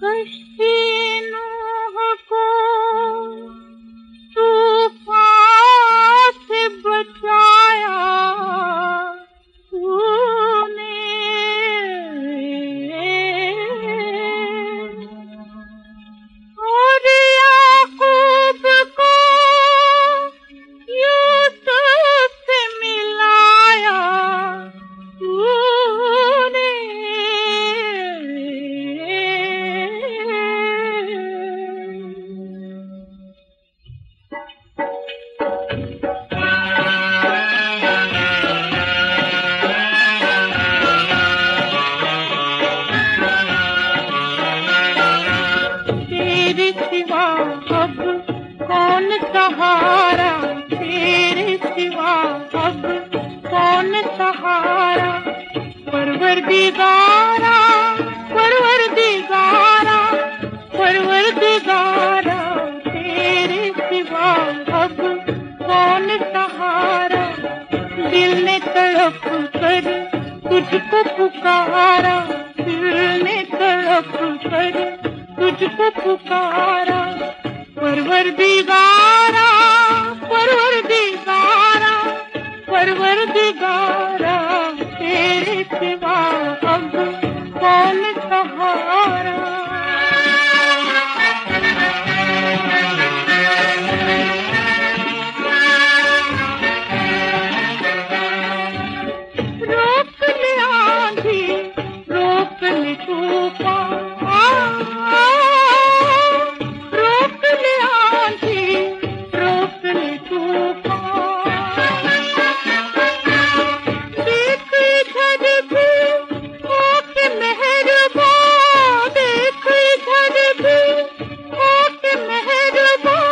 कश्ती नूह को तूफान से बचाया तूने, और याकूब को यूसुफ से मिलाया तूने। तेरे सिवा अब कौन सहारा, तेरे सिवा अब कौन सहारा। परवरदिगारा परवरदिगारा परवरदिगारा, तेरे सिवा अब कौन सहारा। दिल ने तड़प कर तुझको पुकारा, दिल ने तड़प कर तुझको पुकारा। परवरदिगारा परवरदिगारा परवरदिगारा, तेरे सिवा अब कौन सहारा। रोक ले आंधी रोक ले तूफान, रोक ले आंधी रोक ले तूफान। देख इधर भी होके मेहरबान, देख इधर भी होके मेहरबान।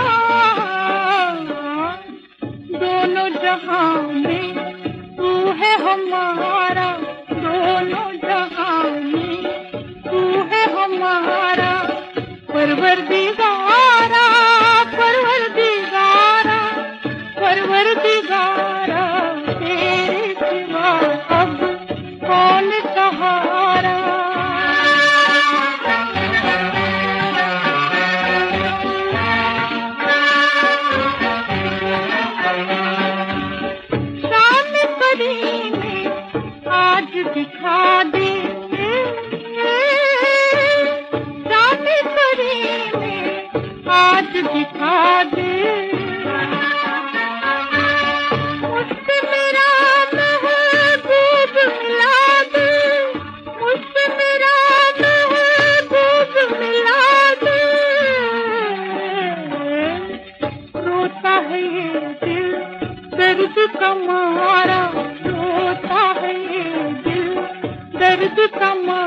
दोनों जहां में तू है हमारा, दोनों जहां में तू है हमारा। परवरदिगारा परवरदिगारा परवरदिगारा, तेरे सिवा अब कौन सहारा। शान करीमे आज दिखा दे, शान करीमे आज दिखा दे। मुझसे मेरा महबूब मिला दे, मुझसे मेरा महबूब मिला दे। रोता है ये दिल दर्द का मारा, रोता है ये दिल दर्द का मारा।